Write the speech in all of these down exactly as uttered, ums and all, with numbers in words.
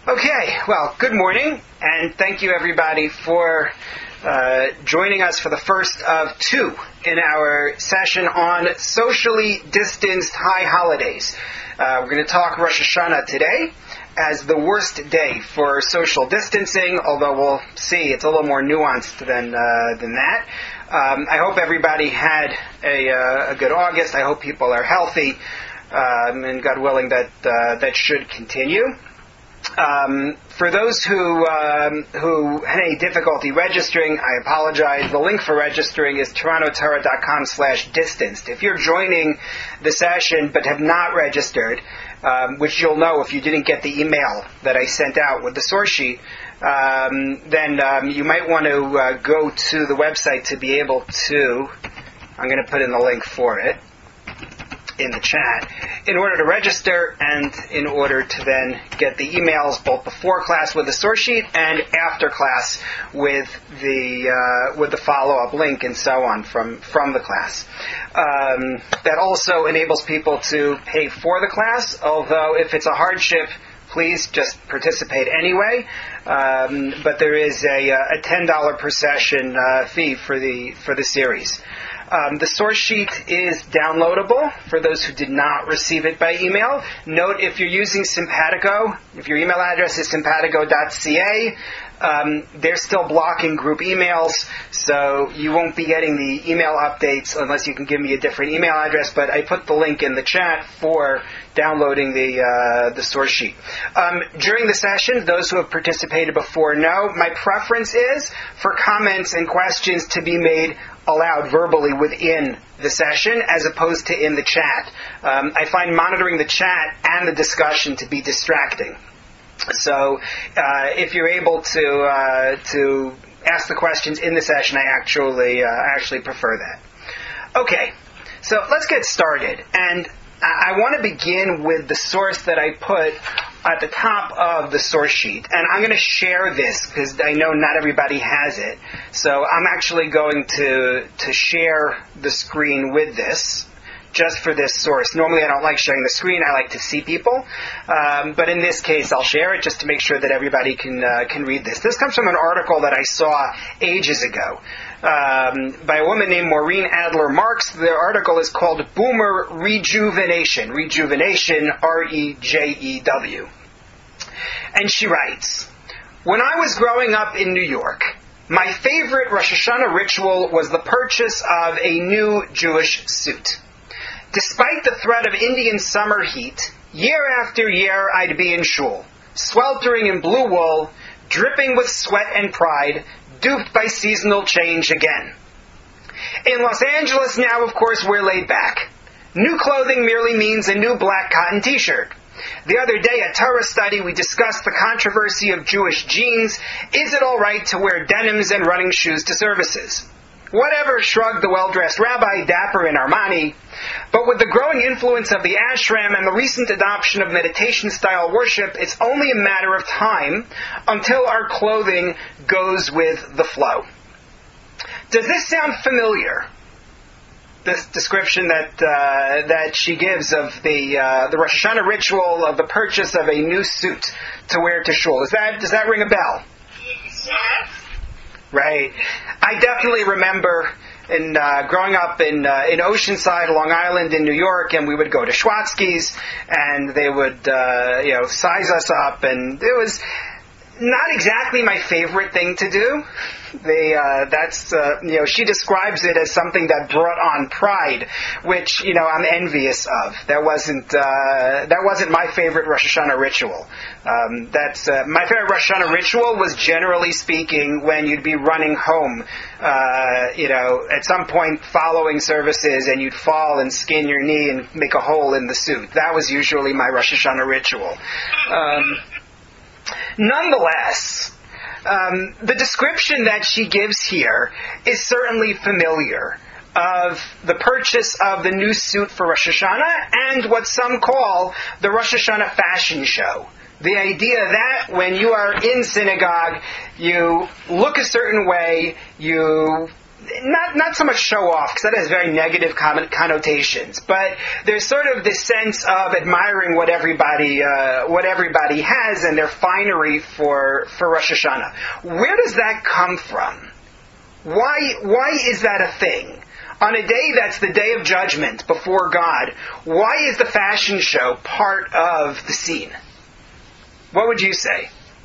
Okay, well, good morning, and thank you everybody for uh, joining us for the first of two in our session on socially distanced high holidays. Uh, we're going to talk Rosh Hashanah today as the worst day for social distancing, although we'll see it's a little more nuanced than uh, than that. Um, I hope everybody had a, uh, a good August. I hope people are healthy, um, and God willing that uh, that should continue. Um, for those who um, who had any difficulty registering, I apologize. The link for registering is torontotorah.com slash distanced. If you're joining the session but have not registered, um, which you'll know if you didn't get the email that I sent out with the source sheet, um, then um, you might want to uh, go to the website to be able to, I'm going to put in the link for it in the chat, in order to register and in order to then get the emails both before class with the source sheet and after class with the uh, with the follow-up link and so on from, from the class. Um, that also enables people to pay for the class, although if it's a hardship, please just participate anyway. Um, but there is a, a ten dollars per session uh, fee for the for the series. Um, the source sheet is downloadable for those who did not receive it by email. Note, if you're using Simpatico, if your email address is simpatico dot c a, um, they're still blocking group emails, so you won't be getting the email updates unless you can give me a different email address, but I put the link in the chat for downloading the uh, the source sheet. Um, during the session, those who have participated before know, my preference is for comments and questions to be made aloud verbally within the session as opposed to in the chat. Um, I find monitoring the chat and the discussion to be distracting. So uh, if you're able to uh, to ask the questions in the session, I actually uh, actually prefer that. Okay, so let's get started. And I want to begin with the source that I put at the top of the source sheet. And I'm going to share this because I know not everybody has it. So I'm actually going to to share the screen with this, just for this source. Normally I don't like sharing the screen. I like to see people. Um, but in this case, I'll share it just to make sure that everybody can uh, can read this. This comes from an article that I saw ages ago um, by a woman named Maureen Adler Marks. The article is called Boomer Rejuvenation. Rejuvenation, R E J E W. And she writes, "When I was growing up in New York, my favorite Rosh Hashanah ritual was the purchase of a new Jewish suit. Despite the threat of Indian summer heat, year after year I'd be in shul, sweltering in blue wool, dripping with sweat and pride, duped by seasonal change again. In Los Angeles now, of course, we're laid back. New clothing merely means a new black cotton t-shirt. The other day at Torah study we discussed the controversy of Jewish jeans. Is it all right to wear denims and running shoes to services? Whatever, shrugged the well-dressed rabbi, dapper in Armani. But with the growing influence of the ashram and the recent adoption of meditation-style worship, it's only a matter of time until our clothing goes with the flow." Does this sound familiar? This description that uh, that she gives of the uh, the Rosh Hashanah ritual of the purchase of a new suit to wear to shul. Does that does that ring a bell? Yes. Right. I definitely remember in uh, growing up in uh, in Oceanside, Long Island, in New York, and we would go to Schwatzky's, and they would uh, you know size us up, and it was not exactly my favorite thing to do. They, uh, that's, uh, you know, she describes it as something that brought on pride, which, you know, I'm envious of. That wasn't, uh, that wasn't my favorite Rosh Hashanah ritual. Um, that's, uh, my favorite Rosh Hashanah ritual was, generally speaking, when you'd be running home, uh, you know, at some point following services, and you'd fall and skin your knee and make a hole in the suit. That was usually my Rosh Hashanah ritual. Um, nonetheless, Um, the description that she gives here is certainly familiar of the purchase of the new suit for Rosh Hashanah and what some call the Rosh Hashanah fashion show. The idea that when you are in synagogue, you look a certain way, you not not so much show off, because that has very negative connotations, but there's sort of this sense of admiring what everybody uh, what everybody has and their finery for for Rosh Hashanah. Where does that come from? Why why is that a thing? On a day that's the day of judgment before God, why is the fashion show part of the scene? What would you say?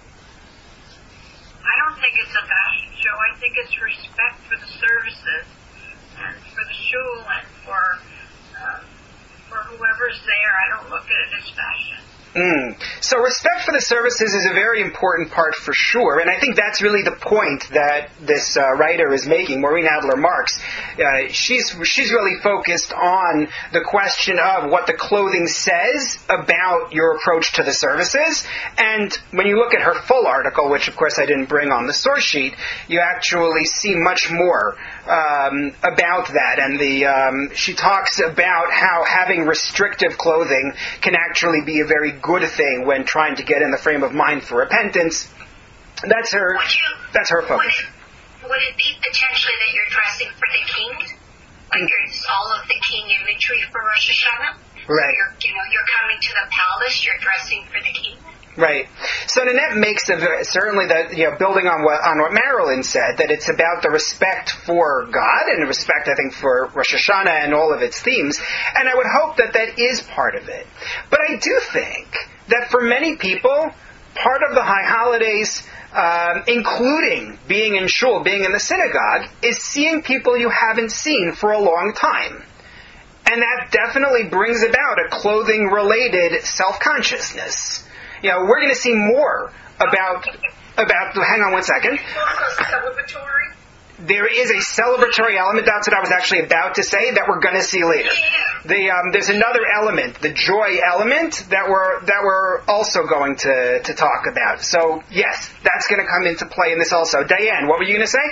I don't think it's a fashion show. I think it's respect for the services and for the shul and for uh, for whoever's there. I don't look at it as fashion. Mm. So respect for the services is a very important part for sure, and I think that's really the point that this uh, writer is making, Maureen Adler Marks. Uh, she's she's really focused on the question of what the clothing says about your approach to the services, and when you look at her full article, which of course I didn't bring on the source sheet, you actually see much more um, about that, and the um, she talks about how having restrictive clothing can actually be a very good thing when trying to get in the frame of mind for repentance. That's her. Would you, that's her focus. Would it, would it be potentially that you're dressing for the king? Like there's all of the king imagery for Rosh Hashanah. Right. So you're, you know, you're coming to the palace. You're dressing for the king. Right. So Nanette makes a, certainly that, you know, building on what on what Marilyn said, that it's about the respect for God and the respect, I think, for Rosh Hashanah and all of its themes. And I would hope that that is part of it. But I do think that for many people, part of the high holidays, um, including being in shul, being in the synagogue, is seeing people you haven't seen for a long time. And that definitely brings about a clothing-related self-consciousness. You know, we're going to see more about, about, hang on one second. Celebratory? There is a celebratory element, that's what I was actually about to say, that we're going to see later. The, um, there's another element, the joy element, that we're, that we're also going to, to talk about. So, yes, that's going to come into play in this also. Diane, what were you going to say?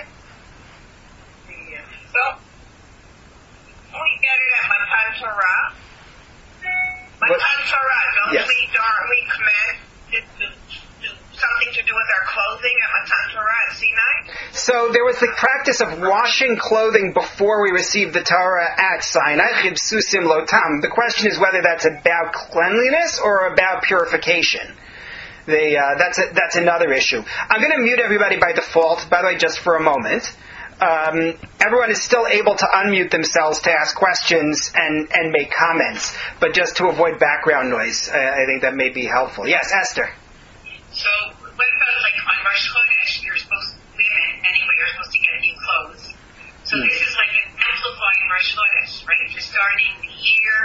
Yeah. So, we get it at Matan Torah. Matan Torah, don't yes. we, don't we command to, to, to something to do with our clothing at Matan Torah at Sinai? So there was the practice of washing clothing before we received the Torah at Sinai. Chibsusim lotam. The question is whether that's about cleanliness or about purification. The, uh, that's a, that's another issue. I'm going to mute everybody by default, by the way, just for a moment. Um, everyone is still able to unmute themselves to ask questions and, and make comments, but just to avoid background noise, I, I think that may be helpful. Yes, Esther. So, what about like on Rosh Chodesh, you're supposed, women anyway, you're supposed to get new clothes. So mm. this is like an amplifying Rosh Chodesh, right? You're starting the year,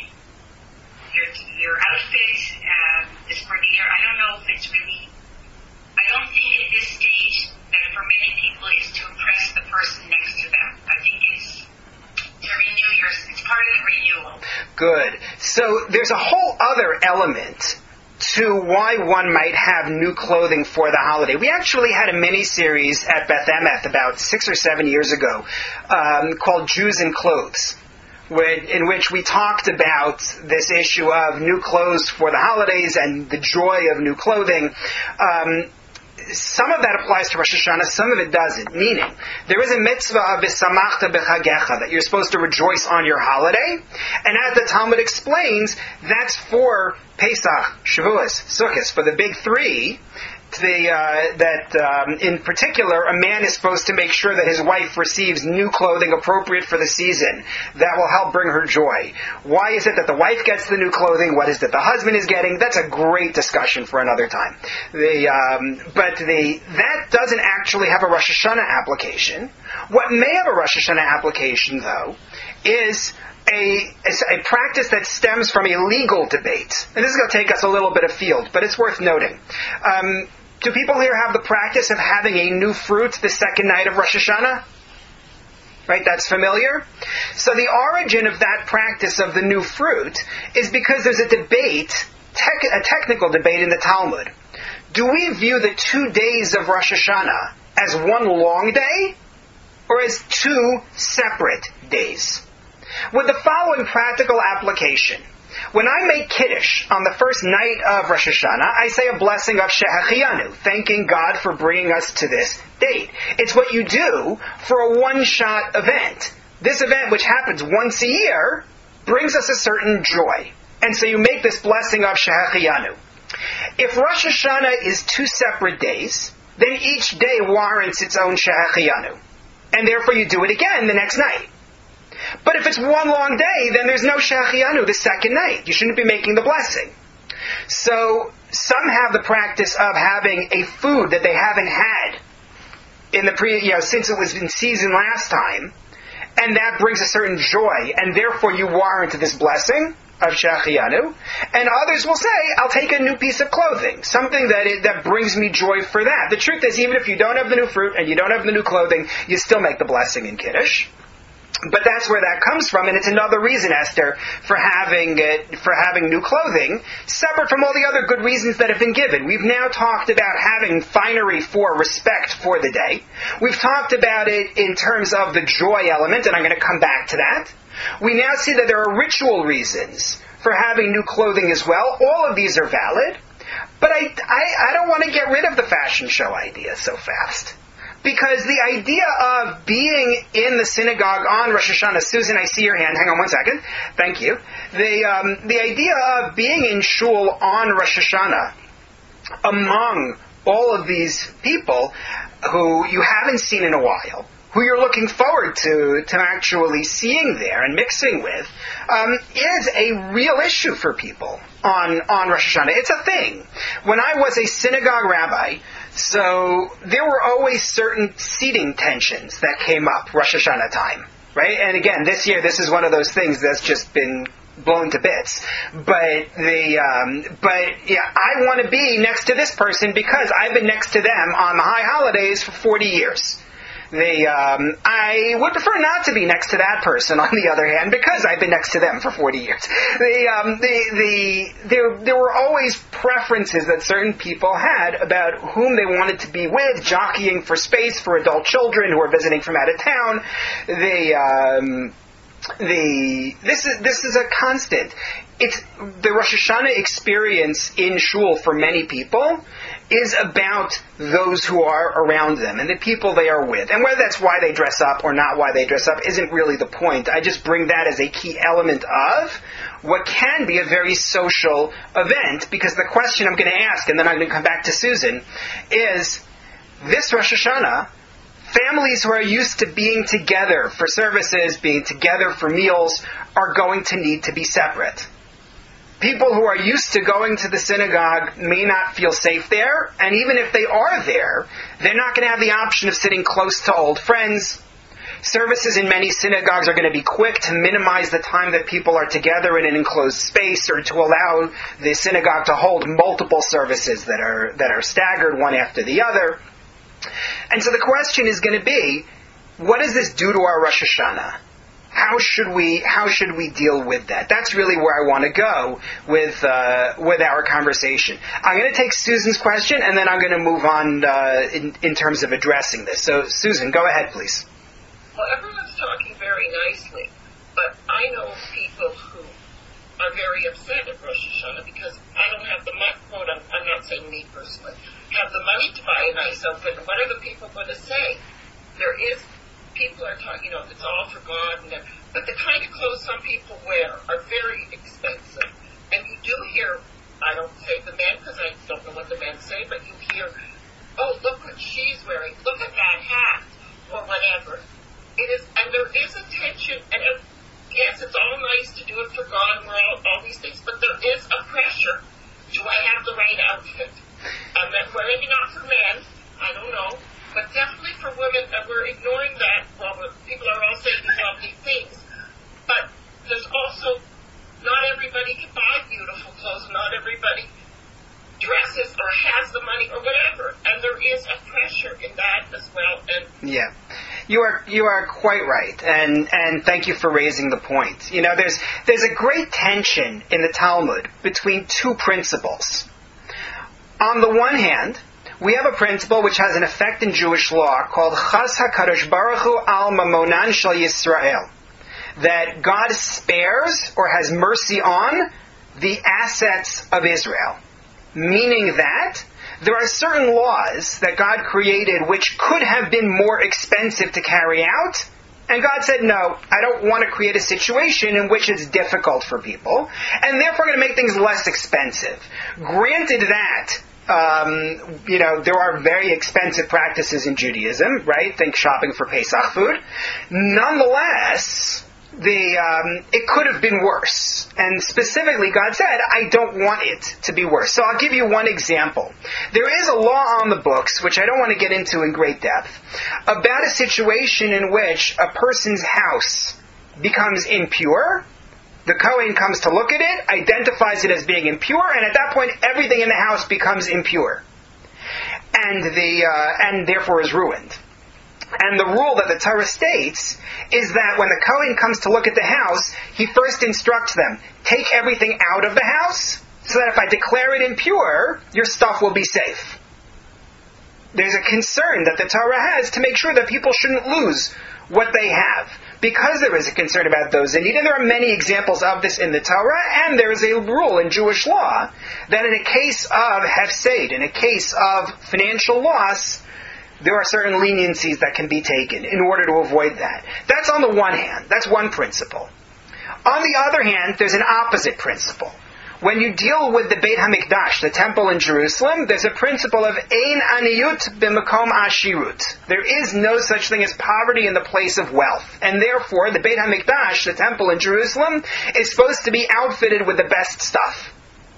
your your outfit um, is for the year. I don't know if it's really, I don't think at this stage that for many people is to impress the person next to them. I think it's to renew your, it's part of the renewal. Good. So there's a whole other element to why one might have new clothing for the holiday. We actually had a mini-series at Beth Emeth about six or seven years ago um, called Jews in Clothes, in which we talked about this issue of new clothes for the holidays and the joy of new clothing. Um, Some of that applies to Rosh Hashanah, some of it doesn't. Meaning, there is a mitzvah of v'samachta b'chagecha, that you're supposed to rejoice on your holiday. And as the Talmud explains, that's for Pesach, Shavuos, Sukkot, for the big three. The, uh, that um, in particular, a man is supposed to make sure that his wife receives new clothing appropriate for the season. That will help bring her joy. Why is it that the wife gets the new clothing? What is it that the husband is getting? That's a great discussion for another time. The, um, but the, that doesn't actually have a Rosh Hashanah application. What may have a Rosh Hashanah application, though, is A, a practice that stems from a legal debate. And this is going to take us a little bit afield, but it's worth noting. Um, do people here have the practice of having a new fruit the second night of Rosh Hashanah? Right, that's familiar? So the origin of that practice of the new fruit is because there's a debate, tech, a technical debate in the Talmud. Do we view the two days of Rosh Hashanah as one long day or as two separate days? With the following practical application. When I make Kiddush on the first night of Rosh Hashanah, I say a blessing of Shehachianu, thanking God for bringing us to this date. It's what you do for a one-shot event. This event, which happens once a year, brings us a certain joy. And so you make this blessing of Shehachianu. If Rosh Hashanah is two separate days, then each day warrants its own Shehachianu. And therefore you do it again the next night. But if it's one long day, then there's no Shehachianu the second night. You shouldn't be making the blessing. So some have the practice of having a food that they haven't had in the pre, you know, since it was in season last time, and that brings a certain joy, and therefore you warrant this blessing of Shehachianu. And others will say, I'll take a new piece of clothing, something that it, that brings me joy for that. The truth is, even if you don't have the new fruit and you don't have the new clothing, you still make the blessing in Kiddush. But that's where that comes from, and it's another reason, Esther, for having uh, for having new clothing, separate from all the other good reasons that have been given. We've now talked about having finery for respect for the day. We've talked about it in terms of the joy element, and I'm going to come back to that. We now see that there are ritual reasons for having new clothing as well. All of these are valid, but I, I, I don't want to get rid of the fashion show idea so fast. Because the idea of being in the synagogue on Rosh Hashanah, Susan, I see your hand. Hang on one second. Thank you. The um, the idea of being in shul on Rosh Hashanah among all of these people who you haven't seen in a while, who you're looking forward to to actually seeing there and mixing with, um, is a real issue for people on, on Rosh Hashanah. It's a thing. When I was a synagogue rabbi, so there were always certain seating tensions that came up Rosh Hashanah time, right? And again, this year, this is one of those things that's just been blown to bits. But the um, but yeah, I want to be next to this person because I've been next to them on the high holidays for forty years. The um, I would prefer not to be next to that person, on the other hand, because I've been next to them for forty years. The um, the the there there were always preferences that certain people had about whom they wanted to be with, jockeying for space for adult children who are visiting from out of town. The um, the this is this is a constant. It's the Rosh Hashanah experience in shul for many people is about those who are around them and the people they are with. And whether that's why they dress up or not why they dress up isn't really the point. I just bring that as a key element of what can be a very social event, because the question I'm going to ask, and then I'm going to come back to Susan, is this Rosh Hashanah, families who are used to being together for services, being together for meals, are going to need to be separate. People who are used to going to the synagogue may not feel safe there, and even if they are there, they're not going to have the option of sitting close to old friends. Services in many synagogues are going to be quick to minimize the time that people are together in an enclosed space, or to allow the synagogue to hold multiple services that are that are staggered one after the other. And so the question is going to be, what does this do to our Rosh Hashanah? How should we how should we deal with that? That's really where I want to go with uh, with our conversation. I'm going to take Susan's question, and then I'm going to move on uh, in, in terms of addressing this. So, Susan, go ahead, please. Well, everyone's talking very nicely, but I know people who are very upset at Rosh Hashanah because I don't have the money, quote, I'm, I'm not saying me personally, have the money to buy a nice outfit. What are the people going to say? There is... People are talking, you know, it's all for God, and but the kind of clothes some people wear are very expensive. And you do hear, I don't say the men because I don't know what the men say, but you hear, oh, look what she's wearing, look at that hat, or whatever. It is, and there is a tension, and it, yes, it's all nice to do it for God and all, all these things, but there is a pressure. Do I have the right outfit? And that, well, maybe not for men, I don't know. But definitely for women, and we're ignoring that. Well, people are all saying these lovely things. But there's also, not everybody can buy beautiful clothes. Not everybody dresses or has the money or whatever. And there is a pressure in that as well. And yeah. You are you are quite right, and and thank you for raising the point. You know, there's there's a great tension in the Talmud between two principles. On the one hand, we have a principle which has an effect in Jewish law called Chas HaKadosh Baruch Hu Al Mamonan Shel Yisrael, that God spares or has mercy on the assets of Israel, meaning that there are certain laws that God created which could have been more expensive to carry out, and God said, no, I don't want to create a situation in which it's difficult for people, and therefore I'm going to make things less expensive. Granted that, um, you know, there are very expensive practices in Judaism, right? Think shopping for Pesach food. Nonetheless, the um, it could have been worse. And specifically, God said, I don't want it to be worse. So I'll give you one example. There is a law on the books, which I don't want to get into in great depth, about a situation in which a person's house becomes impure. The Kohen comes to look at it, identifies it as being impure, and at that point, everything in the house becomes impure. And the uh, and therefore is ruined. And the rule that the Torah states is that when the Kohen comes to look at the house, he first instructs them, take everything out of the house, so that if I declare it impure, your stuff will be safe. There's a concern that the Torah has to make sure that people shouldn't lose what they have. Because there is a concern about those in need, and there are many examples of this in the Torah, and there is a rule in Jewish law that in a case of hefsed, in a case of financial loss, there are certain leniencies that can be taken in order to avoid that. That's on the one hand. That's one principle. On the other hand, there's an opposite principle. When you deal with the Beit HaMikdash, the temple in Jerusalem, there's a principle of Ein Aniyut b'makom ashirut. There is no such thing as poverty in the place of wealth. And therefore, the Beit HaMikdash, the temple in Jerusalem, is supposed to be outfitted with the best stuff.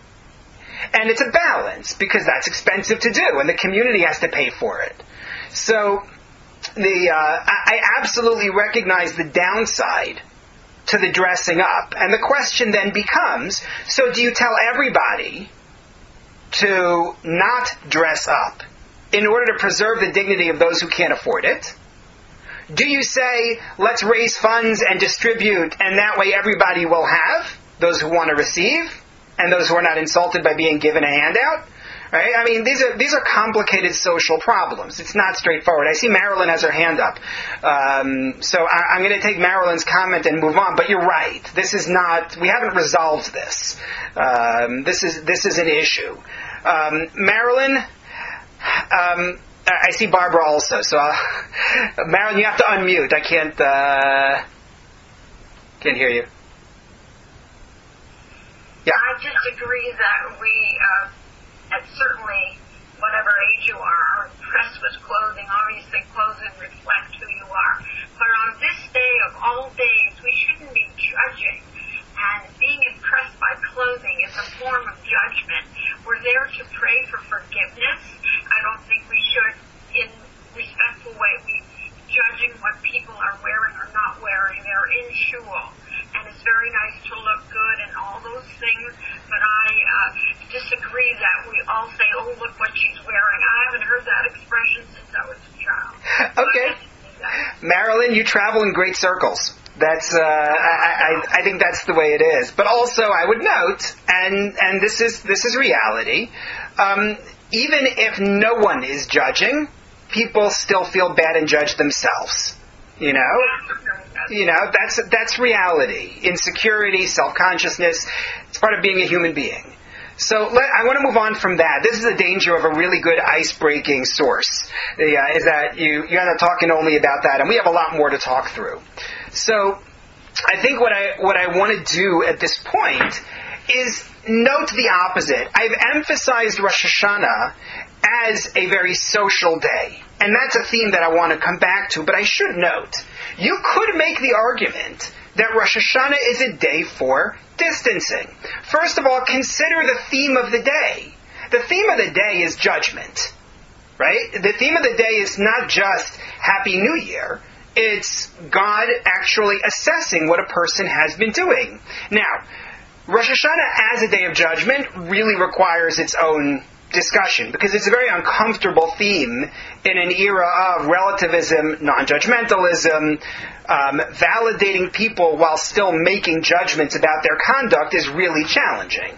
And it's a balance, because that's expensive to do, and the community has to pay for it. So, the uh, I absolutely recognize the downside to the dressing up. And the question then becomes, so do you tell everybody to not dress up in order to preserve the dignity of those who can't afford it? Do you say, let's raise funds and distribute, and that way everybody will have, those who want to receive, and those who are not insulted by being given a handout? Right? I mean, these are these are complicated social problems. It's not straightforward. I see Marilyn has her hand up. Um, so I, I'm going to take Marilyn's comment and move on. But you're right. This is not, we haven't resolved this. Um, this is this is an issue. Um, Marilyn, um, I see Barbara also. So I'll, Marilyn, you have to unmute. I can't, uh, can't hear you. Yeah. I just agree that we, uh, and certainly, whatever age you are, are impressed with clothing. Obviously, clothing reflect who you are. But on this day of all days, we shouldn't be judging. And being impressed by clothing is a form of judgment. We're there to pray for forgiveness. I don't think we should, in respectful way, be judging what people are wearing or not wearing. They're in shul. And it's very nice to look good and all those things, but I uh, disagree that we all say, oh, look what she's wearing. I haven't heard that expression since I was a child. Okay. Marilyn, you travel in great circles. That's, uh, I, I, I think that's the way it is. But also, I would note, and, and this is, this is reality, um, even if no one is judging, people still feel bad and judge themselves. You know? You know, that's that's reality. Insecurity, self-consciousness, it's part of being a human being. So let, I want to move on from that. This is the danger of a really good ice-breaking source, uh, is that you, you end up talking only about that, and we have a lot more to talk through. So I think what I what I want to do at this point is note the opposite. I've emphasized Rosh Hashanah as a very social day. And that's a theme that I want to come back to, but I should note, you could make the argument that Rosh Hashanah is a day for distancing. First of all, consider the theme of the day. The theme of the day is judgment, right? The theme of the day is not just Happy New Year. It's God actually assessing what a person has been doing. Now, Rosh Hashanah as a day of judgment really requires its own discussion, because it's a very uncomfortable theme in an era of relativism, non-judgmentalism. Um, validating people while still making judgments about their conduct is really challenging.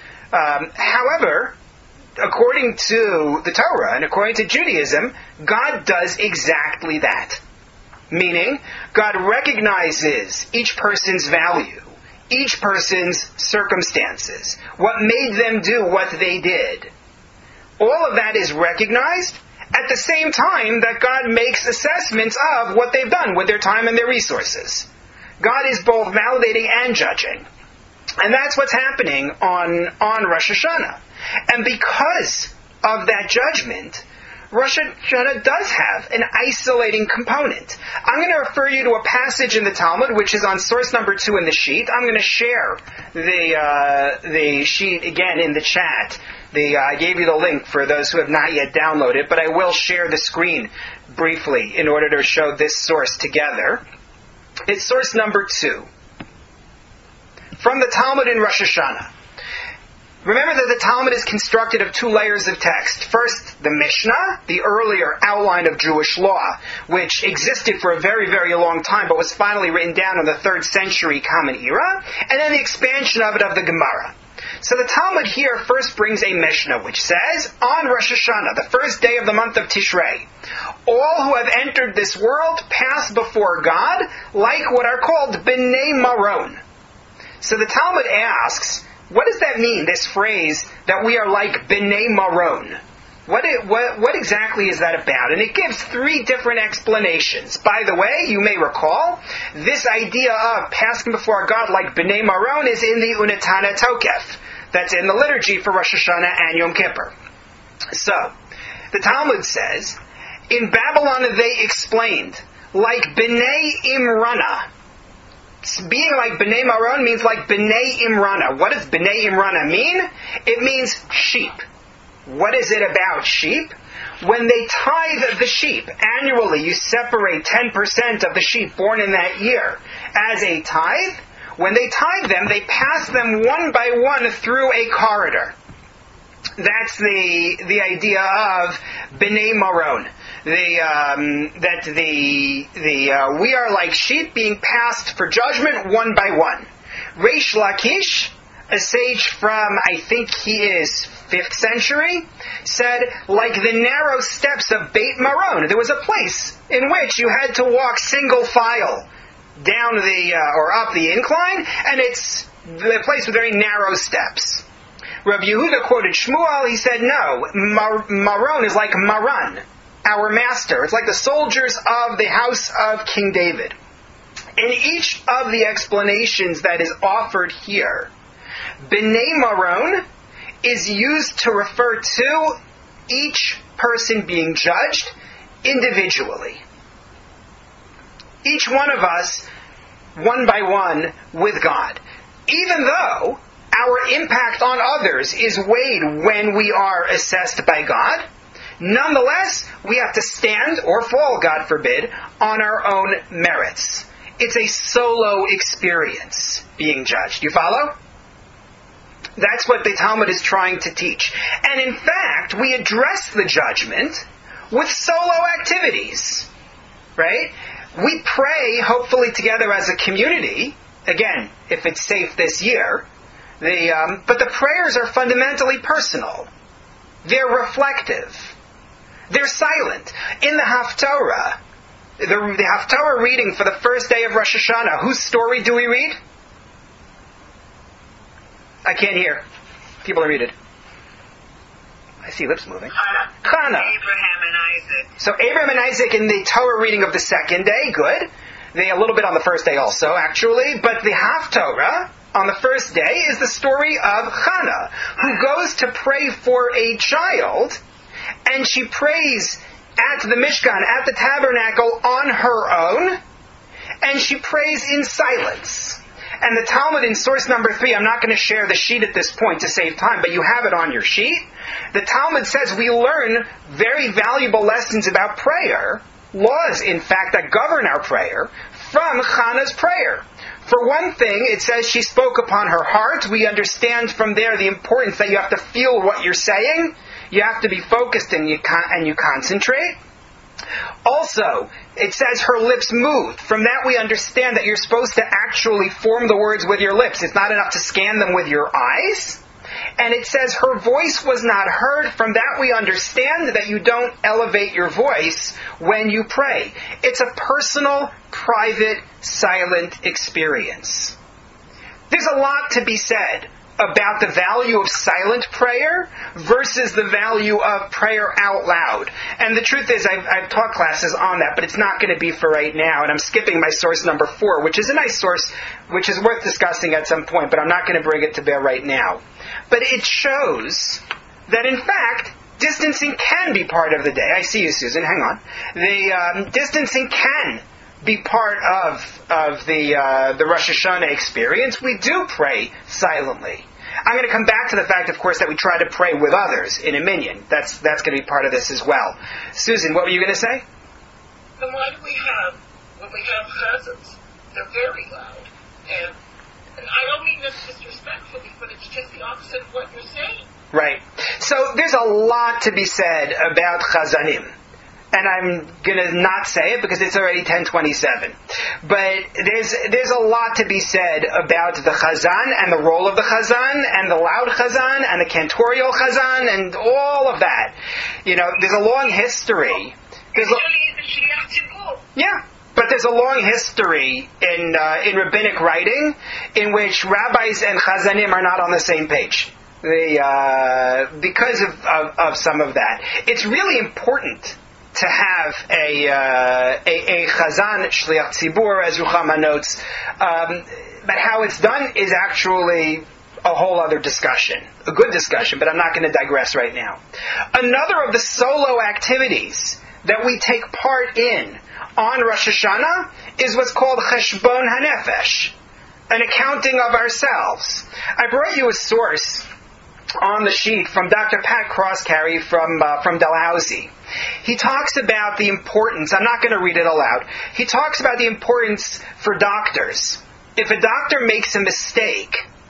Um, however, according to the Torah and according to Judaism, God does exactly that. Meaning, God recognizes each person's value, each person's circumstances, what made them do what they did. All of that is recognized at the same time that God makes assessments of what they've done with their time and their resources. God is both validating and judging. And that's what's happening on, on Rosh Hashanah. And because of that judgment, Rosh Hashanah does have an isolating component. I'm going to refer you to a passage in the Talmud, which is on source number two in the sheet. I'm going to share the uh, the sheet again in the chat. The, uh, I gave you the link for those who have not yet downloaded, but I will share the screen briefly in order to show this source together. It's source number two from the Talmud in Rosh Hashanah. Remember that the Talmud is constructed of two layers of text. First, the Mishnah, the earlier outline of Jewish law, which existed for a very, very long time, but was finally written down in the third century Common Era, and then the expansion of it of the Gemara. So the Talmud here first brings a Mishnah, which says, on Rosh Hashanah, the first day of the month of Tishrei, all who have entered this world pass before God like what are called B'nai Maron. So the Talmud asks, what does that mean, this phrase that we are like B'nai Maron? What, it, what, what exactly is that about? And it gives three different explanations. By the way, you may recall, this idea of passing before God like B'nai Maron is in the Unetana Tokef. That's in the liturgy for Rosh Hashanah and Yom Kippur. So, the Talmud says, in Babylon they explained, like B'nai Imrana. Being like B'nai Maron means like B'nai Imrana. What does B'nai Imrana mean? It means sheep. What is it about sheep? When they tithe the sheep, annually you separate ten percent of the sheep born in that year as a tithe. When they tithe them, they pass them one by one through a corridor. That's the the idea of B'nai Maron. The um, that the the uh, we are like sheep being passed for judgment one by one. Reish Lakish, a sage from I think he is fifth century, said like the narrow steps of Beit Maron. There was a place in which you had to walk single file down the uh, or up the incline, and it's the place with very narrow steps. Rabbi Yehuda quoted Shmuel. He said, no, Mar- Maron is like Maran, our master. It's like the soldiers of the house of King David. In each of the explanations that is offered here, B'nai Maron is used to refer to each person being judged individually. Each one of us, one by one, with God. Even though our impact on others is weighed when we are assessed by God, nonetheless, we have to stand or fall, God forbid, on our own merits. It's a solo experience being judged. You follow? That's what the Talmud is trying to teach. And in fact, we address the judgment with solo activities. Right? We pray, hopefully together as a community, again, if it's safe this year, the, um, but the prayers are fundamentally personal. They're reflective. They're silent. In the Haftorah, the, the Haftorah reading for the first day of Rosh Hashanah, whose story do we read? I can't hear. People are muted. I see lips moving. Chana. Chana. Abraham and Isaac. So Abraham and Isaac in the Torah reading of the second day, good. They a little bit on the first day also, actually. But the Haftorah on the first day is the story of Chana, who goes to pray for a child, and she prays at the Mishkan, at the tabernacle, on her own, and she prays in silence. And the Talmud in source number three, I'm not going to share the sheet at this point to save time, but you have it on your sheet. The Talmud says we learn very valuable lessons about prayer, laws, in fact, that govern our prayer, from Chana's prayer. For one thing, it says she spoke upon her heart. We understand from there the importance that you have to feel what you're saying. You have to be focused and you con- and you concentrate. Also, it says her lips moved. From that we understand that you're supposed to actually form the words with your lips. It's not enough to scan them with your eyes. And it says her voice was not heard. From that we understand that you don't elevate your voice when you pray. It's a personal, private, silent experience. there's a lot to be said about the value of silent prayer versus the value of prayer out loud. And the truth is, I've, I've taught classes on that, but it's not going to be for right now. And I'm skipping my source number four, which is a nice source, which is worth discussing at some point, but I'm not going to bring it to bear right now. But it shows that, in fact, distancing can be part of the day. I see you, Susan. Hang on. The um, distancing can be part of of the uh, the Rosh Hashanah experience. We do pray silently. I'm going to come back to the fact, of course, that we try to pray with others in a minyan. That's that's going to be part of this as well. Susan, what were you going to say? Then why do we have, when we have chazans, they're very loud. And, and I don't mean this disrespectfully, but it's just the opposite of what you're saying. Right. So there's a lot to be said about chazanim. And I'm going to not say it because it's already ten twenty-seven. But there's there's a lot to be said about the chazan and the role of the chazan and the loud chazan and the cantorial chazan and all of that. You know, there's a long history. There's a, yeah. But there's a long history in uh, in rabbinic writing in which rabbis and chazanim are not on the same page. They, uh, because of, of, of some of that. It's really important to have a uh, a, a chazan shliach tzibur, as Ruchama notes, um, but how it's done is actually a whole other discussion, a good discussion, but I'm not going to digress right now. Another of the solo activities that we take part in on Rosh Hashanah is what's called cheshbon hanefesh, an accounting of ourselves. I brought you a source on the sheet from Doctor Pat Crosscarry from uh, from Dalhousie. He talks about the importance, I'm not going to read it aloud, he talks about the importance for doctors. If a doctor makes a mistake,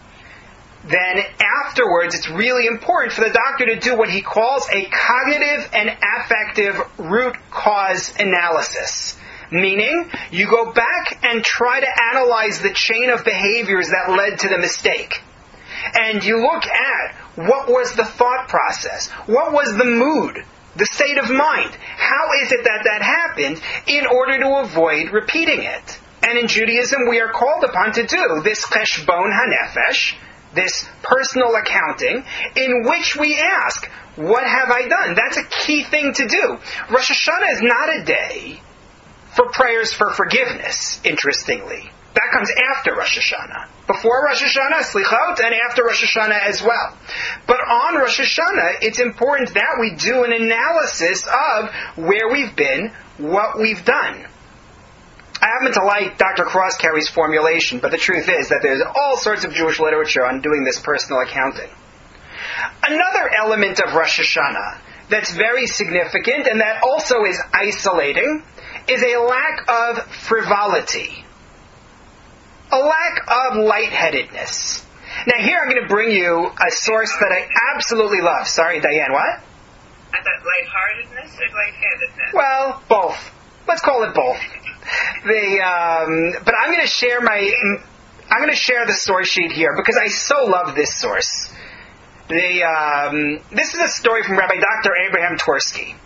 then afterwards it's really important for the doctor to do what he calls a cognitive and affective root cause analysis. Meaning, you go back and try to analyze the chain of behaviors that led to the mistake. And you look at what was the thought process, what was the mood, the state of mind, how is it that that happened in order to avoid repeating it. And in Judaism we are called upon to do this cheshbon hanefesh, this personal accounting, in which we ask, what have I done? That's a key thing to do. Rosh Hashanah is not a day for prayers for forgiveness, interestingly. That comes after Rosh Hashanah. Before Rosh Hashanah, Slichot, and after Rosh Hashanah as well. But on Rosh Hashanah, it's important that we do an analysis of where we've been, what we've done. I happen to like Doctor Crosscarry's formulation, but the truth is that there's all sorts of Jewish literature on doing this personal accounting. Another element of Rosh Hashanah that's very significant and that also is isolating is a lack of frivolity. A lack of lightheadedness. Now here I'm going to bring you a source that I absolutely love. Sorry, Diane, what? I thought lightheartedness or lightheadedness? Well, both. Let's call it both. The um, but I'm going to share my I'm going to share the source sheet here because I so love this source. The um, this is a story from Rabbi Doctor Abraham Twersky.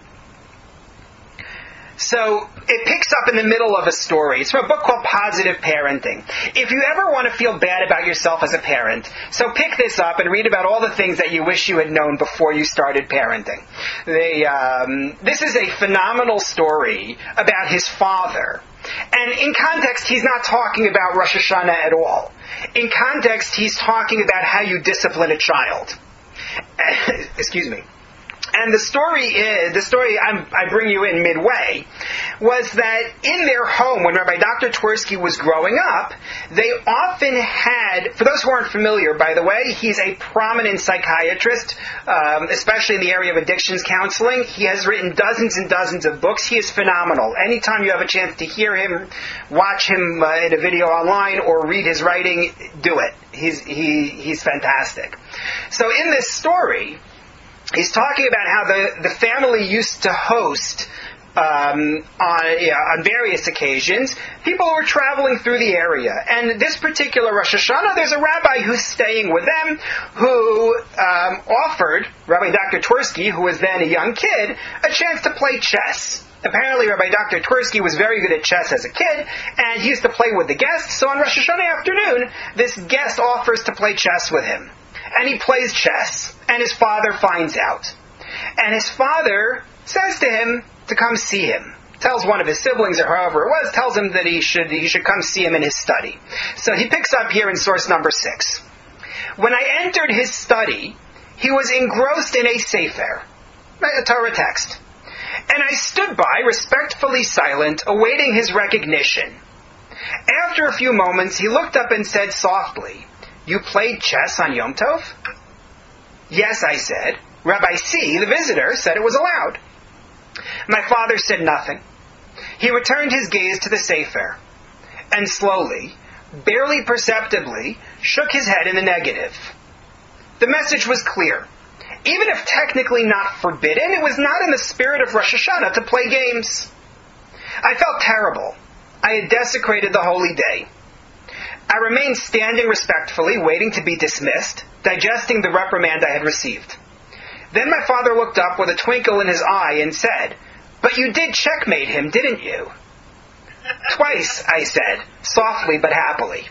So it picks up in the middle of a story. It's from a book called Positive Parenting. If you ever want to feel bad about yourself as a parent, so pick this up and read about all the things that you wish you had known before you started parenting. They, um, this is a phenomenal story about his father. And in context, he's not talking about Rosh Hashanah at all. In context, he's talking about how you discipline a child. Excuse me. And the story is, the story I'm, I bring you in midway, was that in their home, when Rabbi Doctor Twersky was growing up, they often had, for those who aren't familiar, by the way, he's a prominent psychiatrist, um, especially in the area of addictions counseling. He has written dozens and dozens of books. He is phenomenal. Anytime you have a chance to hear him, watch him uh, in a video online, or read his writing, do it. He's, he, he's fantastic. So in this story, he's talking about how the, the family used to host um, on, yeah, on various occasions, people who are traveling through the area. And this particular Rosh Hashanah, there's a rabbi who's staying with them who um, offered Rabbi Doctor Twersky, who was then a young kid, a chance to play chess. Apparently, Rabbi Doctor Twersky was very good at chess as a kid, and he used to play with the guests. So on Rosh Hashanah afternoon, this guest offers to play chess with him. And he plays chess, and his father finds out. And his father says to him to come see him. Tells one of his siblings, or however it was, tells him that he should he should come see him in his study. So he picks up here in source number six. When I entered his study, he was engrossed in a sefer, a Torah text. And I stood by, respectfully silent, awaiting his recognition. After a few moments, he looked up and said softly, "You played chess on Yom Tov?" "Yes," I said. "Rabbi C, the visitor, said it was allowed." My father said nothing. He returned his gaze to the sefer, and slowly, barely perceptibly, shook his head in the negative. The message was clear. Even if technically not forbidden, it was not in the spirit of Rosh Hashanah to play games. I felt terrible. I had desecrated the holy day. I remained standing respectfully, waiting to be dismissed, digesting the reprimand I had received. Then my father looked up with a twinkle in his eye and said, "But you did checkmate him, didn't you?" "Twice," I said, softly but happily.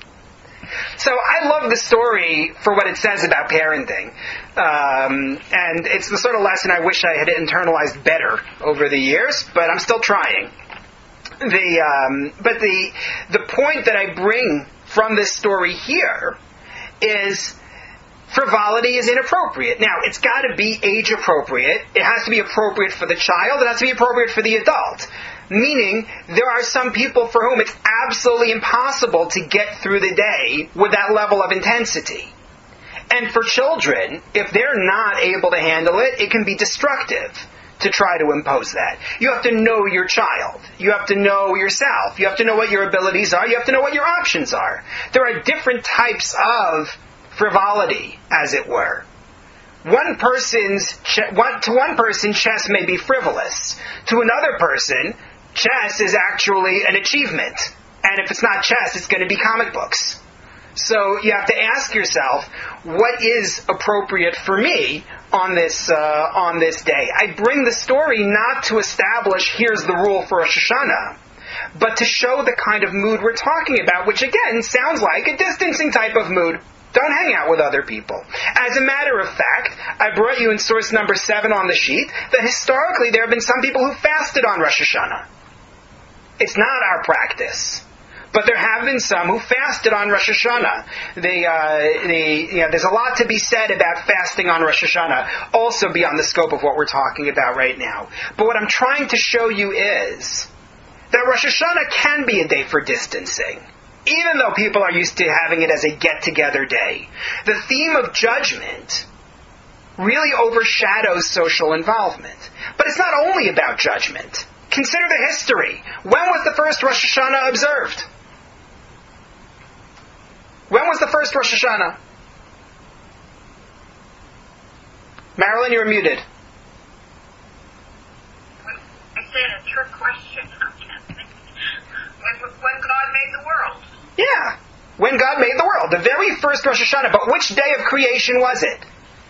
So I love the story for what it says about parenting. Um, and it's the sort of lesson I wish I had internalized better over the years, but I'm still trying. The um, but the the point that I bring from this story here is frivolity is inappropriate. Now, it's got to be age appropriate. It has to be appropriate for the child. It has to be appropriate for the adult. Meaning, there are some people for whom it's absolutely impossible to get through the day with that level of intensity. And for children, if they're not able to handle it, it can be destructive to try to impose that. You have to know your child. You have to know yourself. You have to know what your abilities are. You have to know what your options are. There are different types of frivolity, as it were. One person's ch- one, to one person, chess may be frivolous. To another person, chess is actually an achievement. And if it's not chess, it's going to be comic books. So you have to ask yourself, what is appropriate for me on this uh, on this day? I bring the story not to establish here's the rule for Rosh Hashanah, but to show the kind of mood we're talking about, which again sounds like a distancing type of mood. Don't hang out with other people. As a matter of fact, I brought you in source number seven on the sheet that historically there have been some people who fasted on Rosh Hashanah. It's not our practice. But there have been some who fasted on Rosh Hashanah. The, uh, the, you know, there's a lot to be said about fasting on Rosh Hashanah, also beyond the scope of what we're talking about right now. But what I'm trying to show you is that Rosh Hashanah can be a day for distancing, even though people are used to having it as a get-together day. The theme of judgment really overshadows social involvement. But it's not only about judgment. Consider the history. When was the first Rosh Hashanah observed? When was the first Rosh Hashanah? Marilyn, you're muted. I said a trick question. when, when God made the world. Yeah, when God made the world. The very first Rosh Hashanah. But which day of creation was it?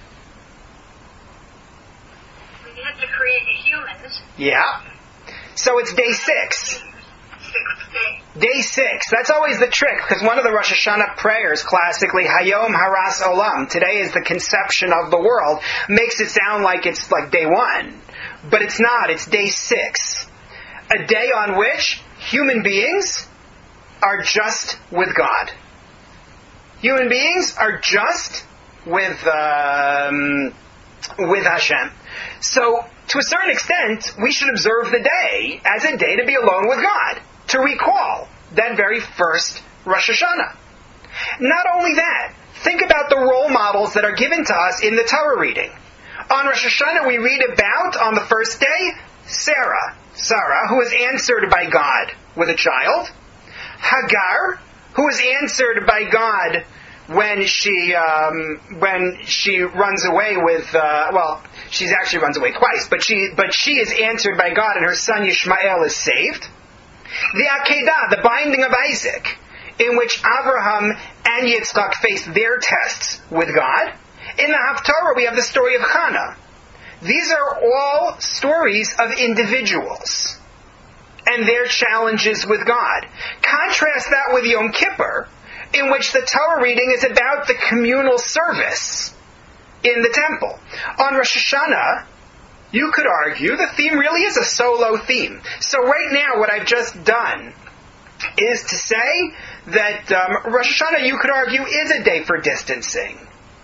We had to create the humans. Yeah. So it's day six. Sixth day. Day six. That's always the trick, because one of the Rosh Hashanah prayers, classically, Hayom Haras Olam, today is the conception of the world, makes it sound like it's like day one. But it's not. It's day six. A day on which human beings are just with God. Human beings are just with um, with Hashem. So, to a certain extent, we should observe the day as a day to be alone with God, to recall that very first Rosh Hashanah. Not only that, think about the role models that are given to us in the Torah reading. On Rosh Hashanah, we read about, on the first day, Sarah, Sarah, who was answered by God with a child. Hagar, who was answered by God when she um, when she runs away with uh, well, she's actually runs away twice, but she but she is answered by God, and her son Yishmael is saved. The Akedah, the binding of Isaac, in which Abraham and Yitzchak face their tests with God. In the Haftarah, we have the story of Hannah. These are all stories of individuals and their challenges with God. Contrast that with Yom Kippur, in which the Torah reading is about the communal service in the temple. On Rosh Hashanah, you could argue the theme really is a solo theme. So right now, what I've just done is to say that um, Rosh Hashanah, you could argue, is a day for distancing.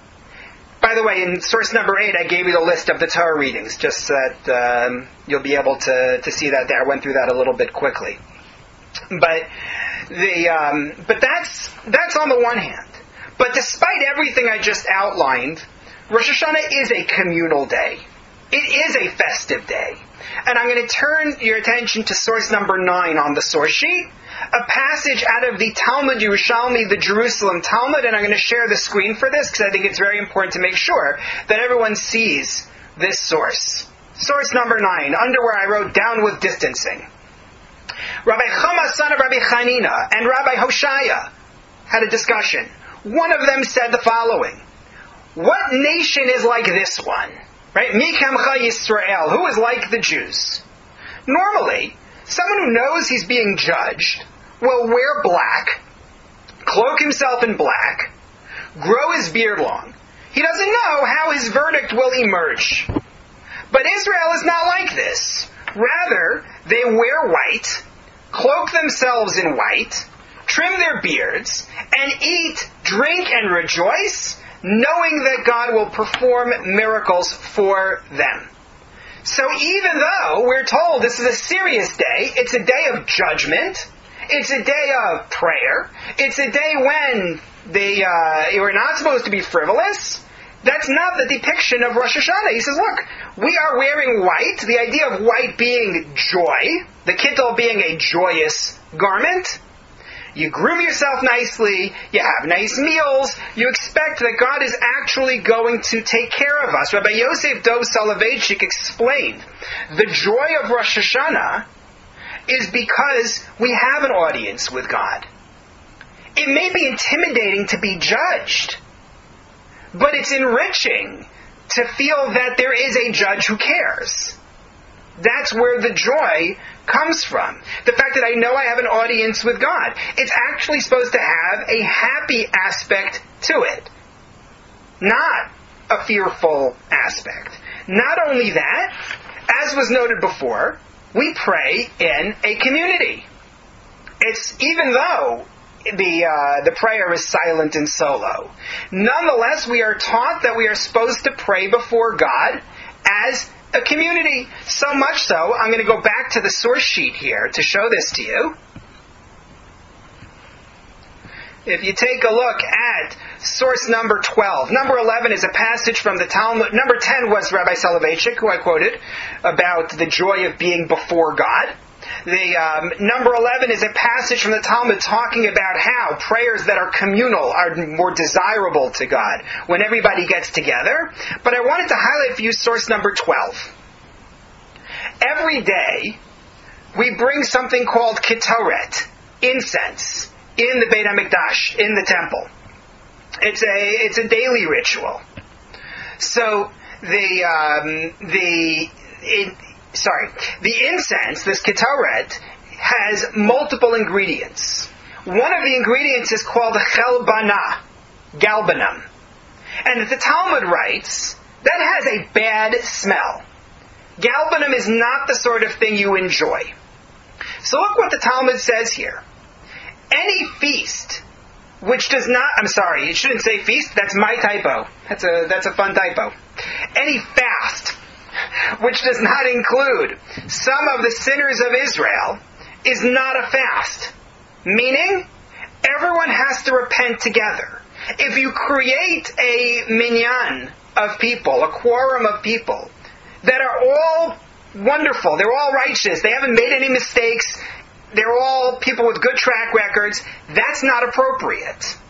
By the way, in source number eight, I gave you the list of the Torah readings, just so that um, you'll be able to, to see that there. I went through that a little bit quickly. But the um, but that's that's on the one hand. But despite everything I just outlined, Rosh Hashanah is a communal day. It is a festive day. And I'm going to turn your attention to source number nine on the source sheet, a passage out of the Talmud Yerushalmi, the Jerusalem Talmud, and I'm going to share the screen for this because I think it's very important to make sure that everyone sees this source. Source number nine, under where I wrote down with distancing. Rabbi Chama, son of Rabbi Chanina, and Rabbi Hoshaya had a discussion. One of them said the following: what nation is like this one? Right? Mikemcha Yisrael. Who is like the Jews? Normally, someone who knows he's being judged will wear black, cloak himself in black, grow his beard long. He doesn't know how his verdict will emerge. But Israel is not like this. Rather, they wear white, cloak themselves in white, trim their beards, and eat, drink, and rejoice, knowing that God will perform miracles for them. So even though we're told this is a serious day, it's a day of judgment, it's a day of prayer, it's a day when they uh, we're not supposed to be frivolous, that's not the depiction of Rosh Hashanah. He says, look, we are wearing white, the idea of white being joy, the kittel being a joyous garment. You groom yourself nicely, you have nice meals, you expect that God is actually going to take care of us. Rabbi Yosef Dov Soloveitchik explained, the joy of Rosh Hashanah is because we have an audience with God. It may be intimidating to be judged, but it's enriching to feel that there is a judge who cares. That's where the joy comes from. The fact that I know I have an audience with God. It's actually supposed to have a happy aspect to it, not a fearful aspect. Not only that, as was noted before, we pray in a community. It's even though the uh, the prayer is silent and solo, nonetheless we are taught that we are supposed to pray before God as a community. So much so, I'm going to go back to the source sheet here to show this to you. If you take a look at source number twelve, number eleven is a passage from the Talmud. Number ten was Rabbi Soloveitchik, who I quoted, about the joy of being before God. The um, number eleven is a passage from the Talmud talking about how prayers that are communal are more desirable to God when everybody gets together. But I wanted to highlight for you source number twelve. Every day, we bring something called ketoret, incense, in the Beit HaMikdash, in the temple. It's a it's a daily ritual. So the um, the it, sorry the incense, this ketoret, has multiple ingredients. One of the ingredients is called chelbana, galbanum, and the Talmud writes that has a bad smell. Galbanum is not the sort of thing you enjoy. So look what the Talmud says here. Any feast which does not, I'm sorry, it shouldn't say feast, that's my typo. That's a that's a fun typo. Any fast which does not include some of the sinners of Israel is not a fast. Meaning, everyone has to repent together. If you create a minyan of people, a quorum of people, that are all wonderful, they're all righteous, they haven't made any mistakes, they're all people with good track records, that's not appropriate.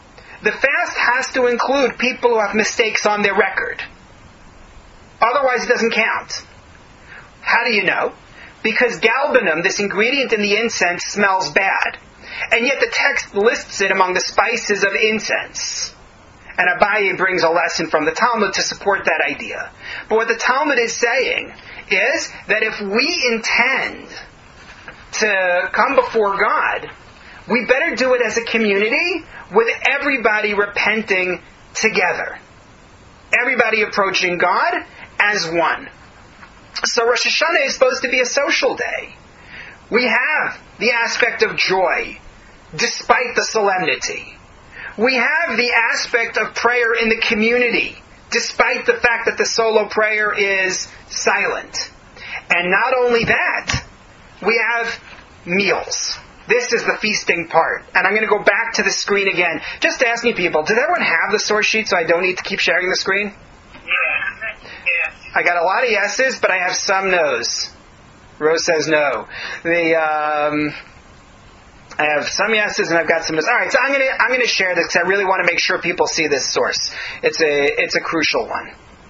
the fast has to include people who have mistakes on their record. Otherwise, it doesn't count. How do you know? Because galbanum, this ingredient in the incense, smells bad. And yet the text lists it among the spices of incense. And Abaye brings a lesson from the Talmud to support that idea. But what the Talmud is saying is that if we intend to come before God, we better do it as a community with everybody repenting together. Everybody approaching God as one. So Rosh Hashanah is supposed to be a social day. We have the aspect of joy, despite the solemnity. We have the aspect of prayer in the community, despite the fact that the solo prayer is silent. And not only that, we have meals. This is the feasting part. And I'm going to go back to the screen again. Just asking people, does everyone have the source sheet so I don't need to keep sharing the screen? Yeah. Yes. I got a lot of yeses, but I have some no's. Rose says no. The um, I have some yeses and I've got some no's. All right, so I'm going to I'm going to share this because I really want to make sure people see this source. It's a it's a crucial one.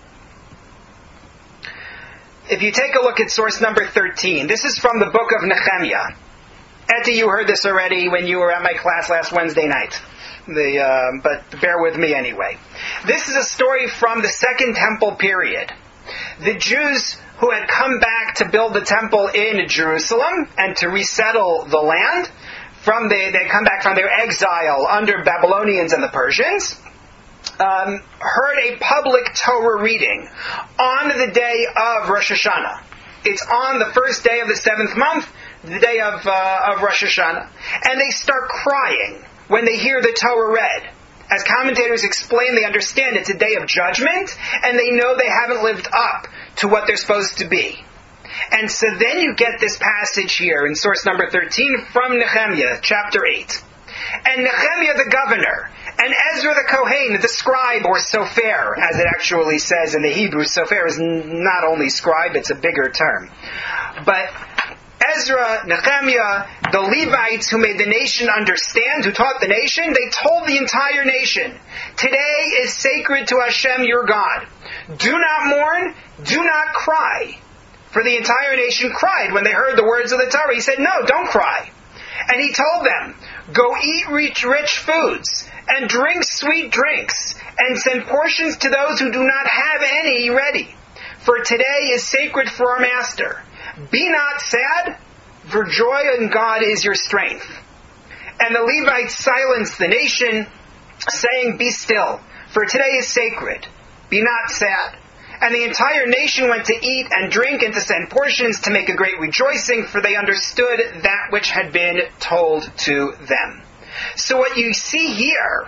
If you take a look at source number thirteen, this is from the book of Nehemiah. Etty, you heard this already when you were at my class last Wednesday night. The, uh, but bear with me anyway. This is a story from the Second Temple period. The Jews who had come back to build the temple in Jerusalem and to resettle the land, from the, they had come back from their exile under Babylonians and the Persians, um, heard a public Torah reading on the day of Rosh Hashanah. It's on the first day of the seventh month, the day of, uh, of Rosh Hashanah. And they start crying when they hear the Torah read. As commentators explain, they understand it's a day of judgment, and they know they haven't lived up to what they're supposed to be. And so then you get this passage here in source number thirteen from Nehemiah, chapter eight. And Nehemiah the governor, and Ezra the Kohen, the scribe, or sofer, as it actually says in the Hebrew. Sofer is not only scribe, it's a bigger term. But Ezra, Nehemiah, the Levites who made the nation understand, who taught the nation, they told the entire nation, today is sacred to Hashem your God. Do not mourn, do not cry. For the entire nation cried when they heard the words of the Torah. He said, no, don't cry. And he told them, go eat rich, rich foods, and drink sweet drinks, and send portions to those who do not have any ready. For today is sacred for our master. Be not sad, for joy in God is your strength. And the Levites silenced the nation, saying, be still, for today is sacred. Be not sad. And the entire nation went to eat and drink and to send portions to make a great rejoicing, for they understood that which had been told to them. So what you see here,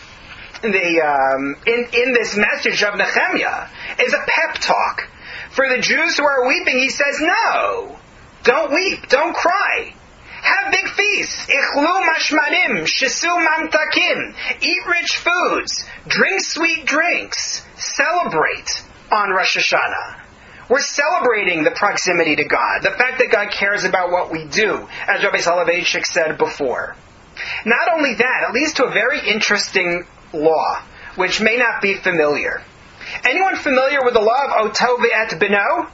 the, um, in, in this message of Nehemiah, is a pep talk. For the Jews who are weeping, he says, no, don't weep, don't cry. Have big feasts. Ichlu mashmarim, shisu mamtakim. Eat rich foods. Drink sweet drinks. Celebrate on Rosh Hashanah. We're celebrating the proximity to God, the fact that God cares about what we do, as Rabbi Soloveitchik said before. Not only that, it leads to a very interesting law, which may not be familiar. Anyone familiar with the law of Oto v'et beno?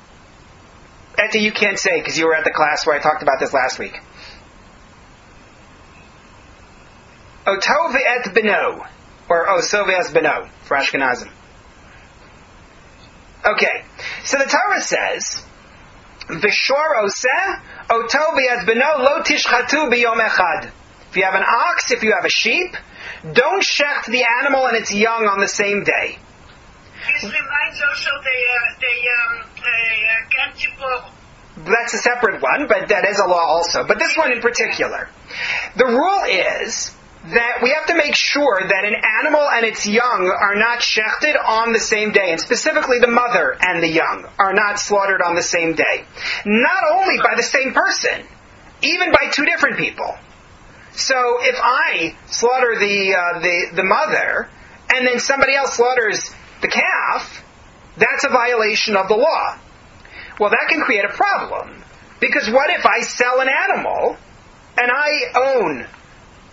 Etta, you can't say because you were at the class where I talked about this last week. Oto v'et beno, or Oso v'es beno for Ashkenazim. Okay, so the Torah says, V'shor oseh, Oto v'et beno lo tishchatu b'yom echad. If you have an ox, if you have a sheep, don't shecht the animal and its young on the same day. This reminds also the, uh, the, um, the uh, Kanchipur. That's a separate one, but that is a law also. But this one in particular. The rule is that we have to make sure that an animal and its young are not shechted on the same day. And specifically the mother and the young are not slaughtered on the same day. Not only by the same person, even by two different people. So if I slaughter the, uh, the, the mother, and then somebody else slaughters the calf, that's a violation of the law. Well, that can create a problem. Because what if I sell an animal, and I own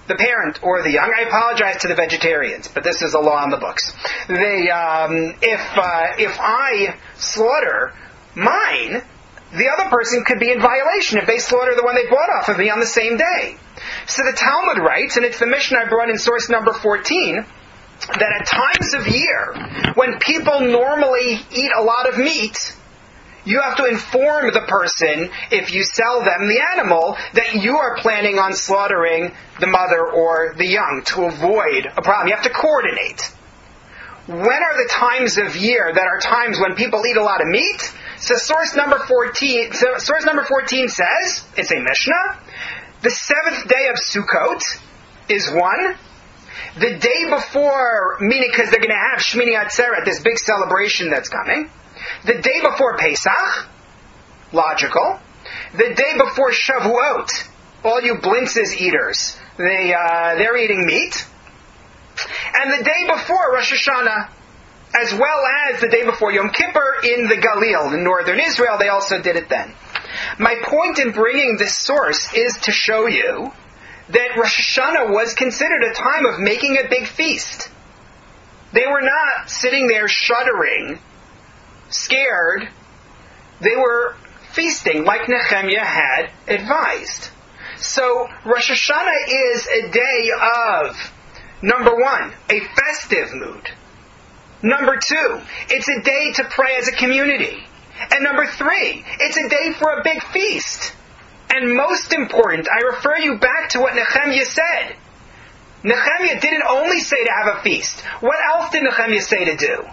the parent or the young, I apologize to the vegetarians, but this is a law in the books. They, um, if uh, if I slaughter mine, the other person could be in violation if they slaughter the one they bought off of me on the same day. So the Talmud writes, and it's the Mishnah I brought in source number fourteen, that at times of year, when people normally eat a lot of meat, you have to inform the person, if you sell them the animal, that you are planning on slaughtering the mother or the young to avoid a problem. You have to coordinate. When are the times of year that are times when people eat a lot of meat? So source number fourteen, so source number fourteen says, it's a Mishnah, the seventh day of Sukkot is one. The day before, meaning because they're going to have Shmini Atzeret, this big celebration that's coming. The day before Pesach, logical. The day before Shavuot, all you blintzes eaters, they, uh, they're eating meat. And the day before Rosh Hashanah, as well as the day before Yom Kippur in the Galil, in northern Israel, they also did it then. My point in bringing this source is to show you that Rosh Hashanah was considered a time of making a big feast. They were not sitting there shuddering, scared. They were feasting like Nehemiah had advised. So Rosh Hashanah is a day of, number one, a festive mood. Number two, it's a day to pray as a community. And number three, it's a day for a big feast. And most important, I refer you back to what Nehemiah said. Nehemiah didn't only say to have a feast. What else did Nehemiah say to do?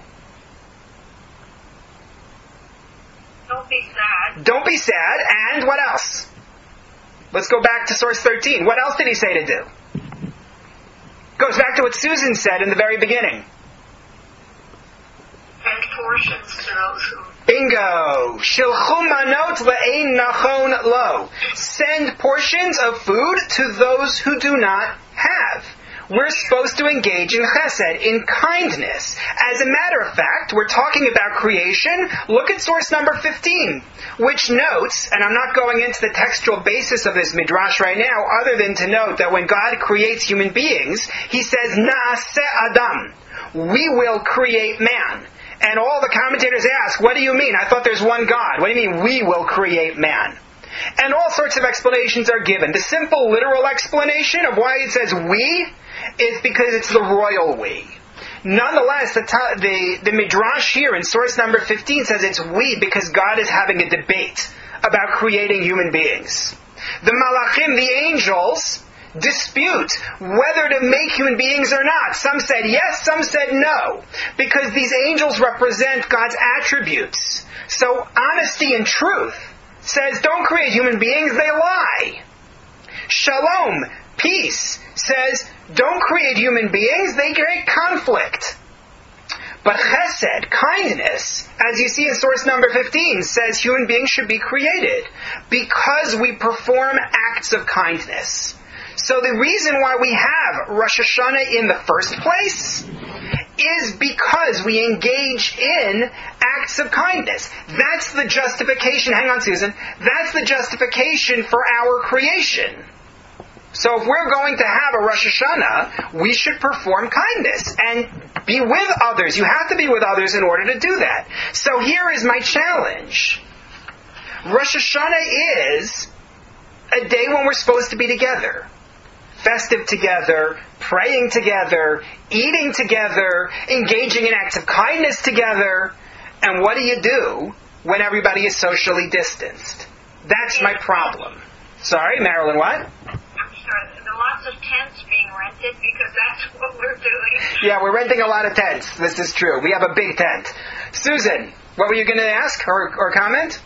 Don't be sad. Don't be sad. And what else? Let's go back to source thirteen. What else did he say to do? Goes back to what Susan said in the very beginning. Send portions to those who... Bingo! Shilchu manot le'ein nachon lo. Send portions of food to those who do not have. We're supposed to engage in chesed, in kindness. As a matter of fact, we're talking about creation. Look at source number fifteen, which notes, and I'm not going into the textual basis of this midrash right now, other than to note that when God creates human beings, He says, Na'aseh Adam. We will create man. And all the commentators ask, what do you mean? I thought there's one God. What do you mean, we will create man? And all sorts of explanations are given. The simple literal explanation of why it says we is because it's the royal we. Nonetheless, the, the, the midrash here in source number fifteen says it's we because God is having a debate about creating human beings. The malachim, the angels, dispute whether to make human beings or not. Some said yes, some said no, because these angels represent God's attributes. So honesty and truth says don't create human beings, they lie. Shalom, peace, says don't create human beings, they create conflict. But chesed, kindness, as you see in source number fifteen, says human beings should be created because we perform acts of kindness. So the reason why we have Rosh Hashanah in the first place is because we engage in acts of kindness. That's the justification, hang on Susan, that's the justification for our creation. So if we're going to have a Rosh Hashanah, we should perform kindness and be with others. You have to be with others in order to do that. So here is my challenge. Rosh Hashanah is a day when we're supposed to be together. Festive together, praying together, eating together, engaging in acts of kindness together. And what do you do when everybody is socially distanced? That's my problem. Sorry, Marilyn, what? I'm sure there are lots of tents being rented because that's what we're doing. Yeah, we're renting a lot of tents. This is true. We have a big tent. Susan, what were you going to ask or, or comment?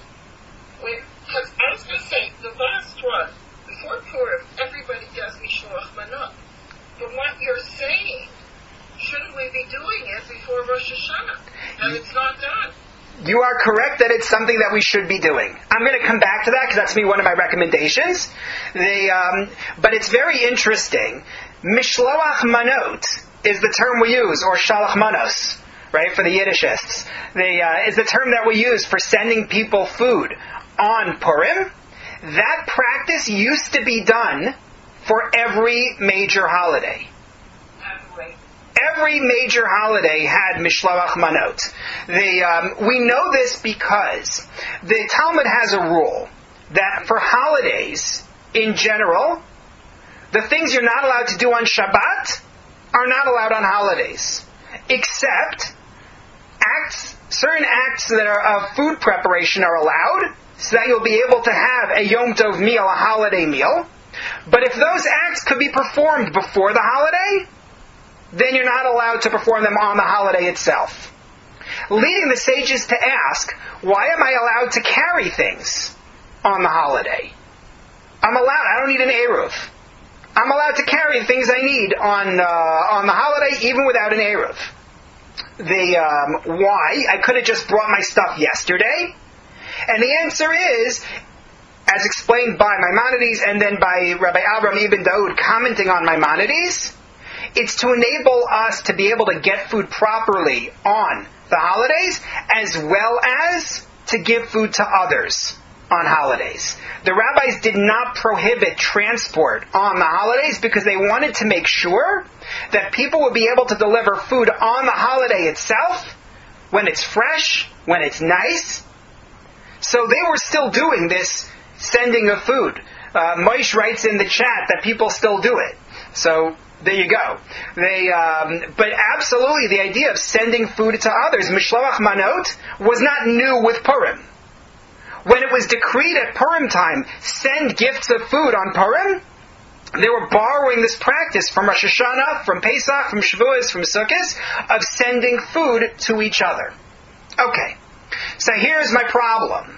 Wait, because I was going to say, the last one, before Purim, everybody does Mishloach Manot. But what you're saying, shouldn't we be doing it before Rosh Hashanah? And it's not done. You are correct that it's something that we should be doing. I'm going to come back to that because that's me one of my recommendations. The, um, but it's very interesting. Mishloach Manot is the term we use, or Shalach Manos, right, for the Yiddishists. The, uh, is the term that we use for sending people food on Purim. That practice used to be done for every major holiday. Every major holiday had mishloach manot. The, um, we know this because the Talmud has a rule that for holidays, in general, the things you're not allowed to do on Shabbat are not allowed on holidays, except acts, certain acts that are of food preparation are allowed, so that you'll be able to have a Yom Tov meal, a holiday meal. But if those acts could be performed before the holiday, then you're not allowed to perform them on the holiday itself. Leading the sages to ask, why am I allowed to carry things on the holiday? I'm allowed, I don't need an Eruv. I'm allowed to carry the things I need on uh, on the holiday, even without an Eruv. The, um, why? I could have just brought my stuff yesterday. And the answer is, as explained by Maimonides and then by Rabbi Avraham Ibn Daud commenting on Maimonides, it's to enable us to be able to get food properly on the holidays, as well as to give food to others on holidays. The rabbis did not prohibit transport on the holidays because they wanted to make sure that people would be able to deliver food on the holiday itself, when it's fresh, when it's nice. So they were still doing this sending of food. Uh, Moshe writes in the chat that people still do it. So there you go. They, um, but absolutely, the idea of sending food to others, mishloach manot, was not new with Purim. When it was decreed at Purim time, send gifts of food on Purim, they were borrowing this practice from Rosh Hashanah, from Pesach, from Shavuos, from Sukkot, of sending food to each other. Okay, so here's my problem.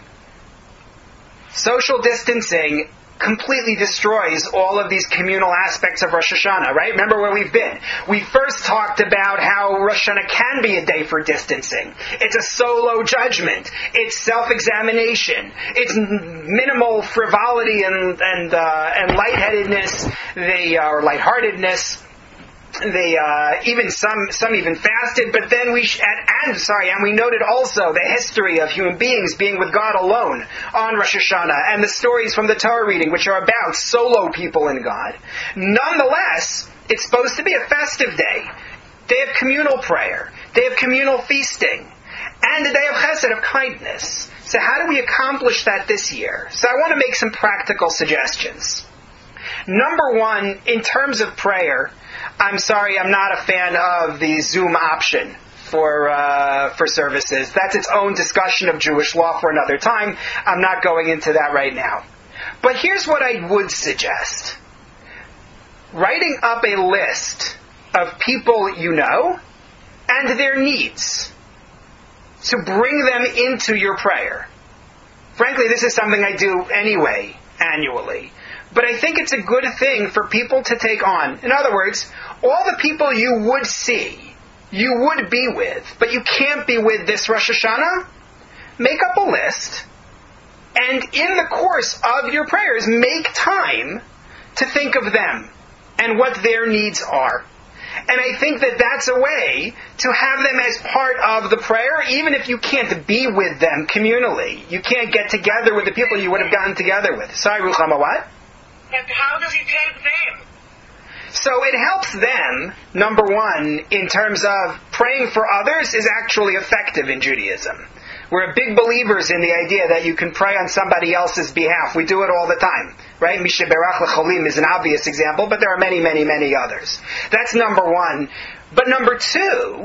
Social distancing completely destroys all of these communal aspects of Rosh Hashanah, right? Remember where we've been. We first talked about how Rosh Hashanah can be a day for distancing. It's a solo judgment. It's self-examination. It's minimal frivolity and and uh, and lightheadedness, they, uh, or lightheartedness. They uh, even some some even fasted, but then we sh- and, and sorry, and we noted also the history of human beings being with God alone on Rosh Hashanah, and the stories from the Torah reading, which are about solo people in God. Nonetheless, it's supposed to be a festive day, day of communal prayer, day of communal feasting, and a day of chesed, of kindness. So how do we accomplish that this year? So I want to make some practical suggestions. Number one, in terms of prayer, I'm sorry, I'm not a fan of the Zoom option for uh, for services. That's its own discussion of Jewish law for another time. I'm not going into that right now. But here's what I would suggest. Writing up a list of people you know and their needs to bring them into your prayer. Frankly, this is something I do anyway, annually. But I think it's a good thing for people to take on. In other words, all the people you would see, you would be with, but you can't be with this Rosh Hashanah, make up a list, and in the course of your prayers, make time to think of them and what their needs are. And I think that that's a way to have them as part of the prayer, even if you can't be with them communally. You can't get together with the people you would have gotten together with. Sorry, Ruchama, what? And how does it help them? So it helps them, number one, in terms of praying for others is actually effective in Judaism. We're big believers in the idea that you can pray on somebody else's behalf. We do it all the time, right? Mishe Berach L'Cholim is an obvious example, but there are many, many, many others. That's number one. But number two,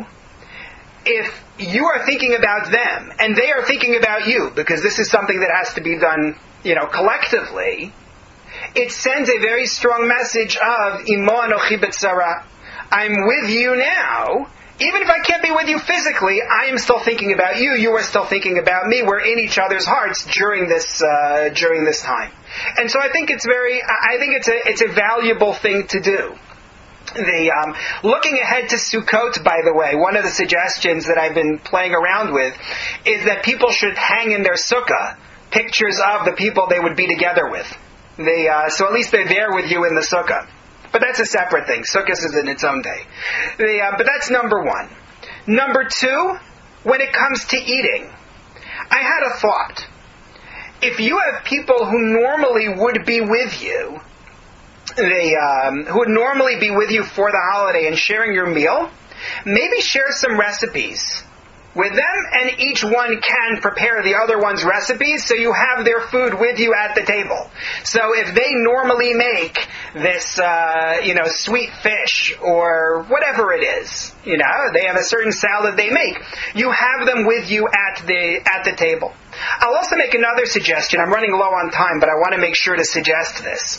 if you are thinking about them, and they are thinking about you, because this is something that has to be done, you know, collectively, it sends a very strong message of Imo Anochi B'Tzara. I'm with you now. Even if I can't be with you physically, I am still thinking about you. You are still thinking about me. We're in each other's hearts during this uh, during this time. And so I think it's very. I think it's a it's a valuable thing to do. The um, looking ahead to Sukkot, by the way, one of the suggestions that I've been playing around with is that people should hang in their sukkah pictures of the people they would be together with. They, uh, so at least they're there with you in the sukkah. But that's a separate thing. Sukkot is in its own day. The, uh, but that's number one. Number two, when it comes to eating, I had a thought. If you have people who normally would be with you, they um, who would normally be with you for the holiday and sharing your meal, maybe share some recipes with them, and each one can prepare the other one's recipes, so you have their food with you at the table. So if they normally make this, uh, you know, sweet fish or whatever it is, you know, they have a certain salad they make, you have them with you at the at the table. I'll also make another suggestion. I'm running low on time, but I want to make sure to suggest this.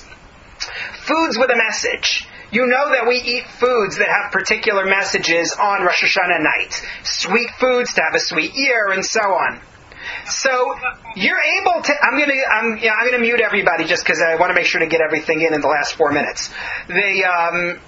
Foods with a message. You know that we eat foods that have particular messages on Rosh Hashanah night. Sweet foods to have a sweet year, and so on. So you're able to. I'm gonna. I'm. Yeah, I'm gonna mute everybody just because I want to make sure to get everything in in the last four minutes. The. Um,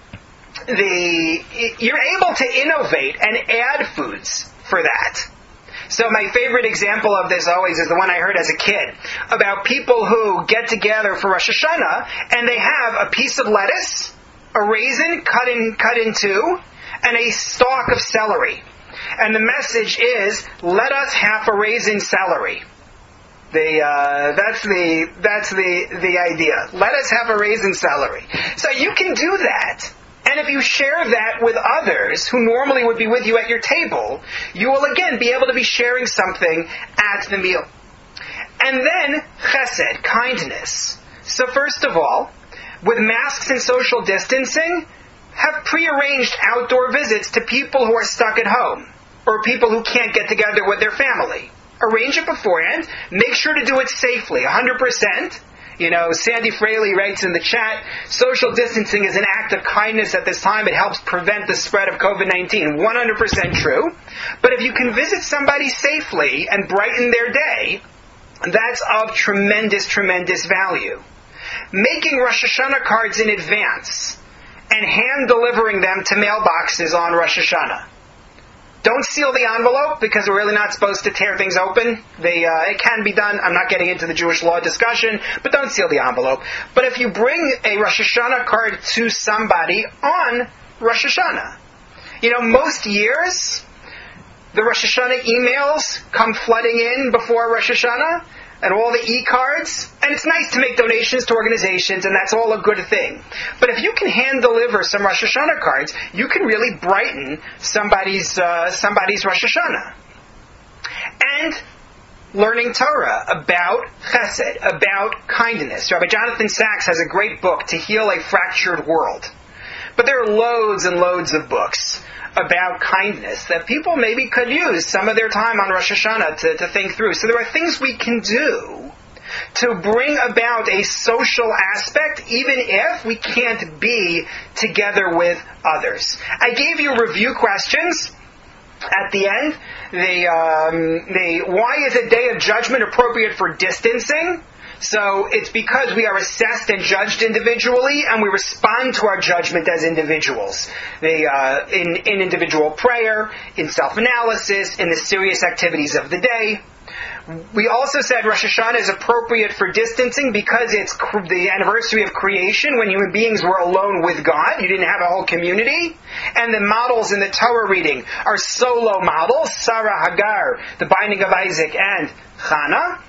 the. You're able to innovate and add foods for that. So my favorite example of this always is the one I heard as a kid about people who get together for Rosh Hashanah and they have a piece of lettuce, a raisin cut in cut in two, and a stalk of celery. And the message is, let us half a raisin celery. The uh, that's the that's the the idea. Let us have a raisin celery. So you can do that. And if you share that with others who normally would be with you at your table, you will again be able to be sharing something at the meal. And then chesed, kindness. So first of all, with masks and social distancing, have prearranged outdoor visits to people who are stuck at home or people who can't get together with their family. Arrange it beforehand. Make sure to do it safely, one hundred percent. You know, Sandy Fraley writes in the chat, social distancing is an act of kindness at this time. It helps prevent the spread of covid nineteen. one hundred percent true. But if you can visit somebody safely and brighten their day, that's of tremendous, tremendous value. Making Rosh Hashanah cards in advance and hand delivering them to mailboxes on Rosh Hashanah. Don't seal the envelope because we're really not supposed to tear things open. They, uh, it can be done. I'm not getting into the Jewish law discussion, but don't seal the envelope. But if you bring a Rosh Hashanah card to somebody on Rosh Hashanah, you know, most years the Rosh Hashanah emails come flooding in before Rosh Hashanah, and all the e-cards, and it's nice to make donations to organizations, and that's all a good thing. But if you can hand deliver some Rosh Hashanah cards, you can really brighten somebody's uh, somebody's Rosh Hashanah. And learning Torah about chesed, about kindness. Rabbi Jonathan Sachs has a great book, To Heal a Fractured World. But there are loads and loads of books about kindness that people maybe could use some of their time on Rosh Hashanah to, to think through. So there are things we can do to bring about a social aspect, even if we can't be together with others. I gave you review questions at the end. The, um, the why is a day of judgment appropriate for distancing? So it's because we are assessed and judged individually, and we respond to our judgment as individuals. They, uh, in, in individual prayer, in self-analysis, in the serious activities of the day. We also said Rosh Hashanah is appropriate for distancing because it's cr- the anniversary of creation when human beings were alone with God. You didn't have a whole community. And the models in the Torah reading are solo models, Sarah, Hagar, the binding of Isaac, and Chana.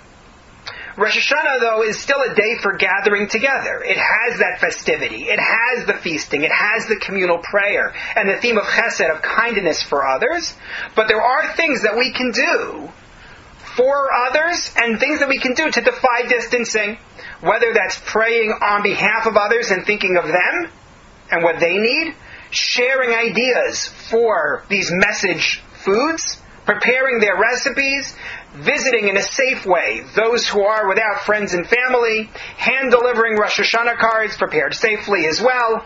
Rosh Hashanah, though, is still a day for gathering together. It has that festivity. It has the feasting. It has the communal prayer and the theme of chesed, of kindness for others. But there are things that we can do for others and things that we can do to defy distancing, whether that's praying on behalf of others and thinking of them and what they need, sharing ideas for these message foods, preparing their recipes, visiting in a safe way those who are without friends and family, hand-delivering Rosh Hashanah cards prepared safely as well,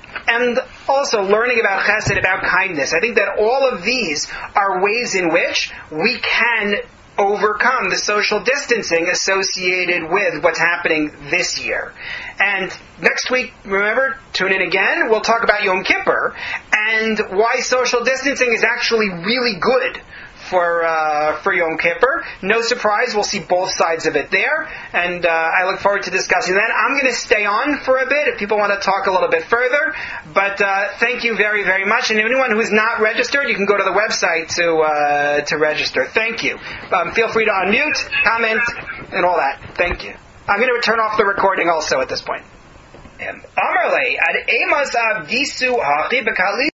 and also learning about chesed, about kindness. I think that all of these are ways in which we can overcome the social distancing associated with what's happening this year. And next week, remember, tune in again, we'll talk about Yom Kippur and why social distancing is actually really good for uh, for Yom Kippur. No surprise, we'll see both sides of it there, and uh, I look forward to discussing that. I'm going to stay on for a bit if people want to talk a little bit further, but uh, thank you very, very much. And anyone who is not registered, you can go to the website to uh, to register. Thank you. Um, feel free to unmute, comment, and all that. Thank you. I'm going to turn off the recording also at this point. And Amar Amarle ad emas avdisu hachi bekali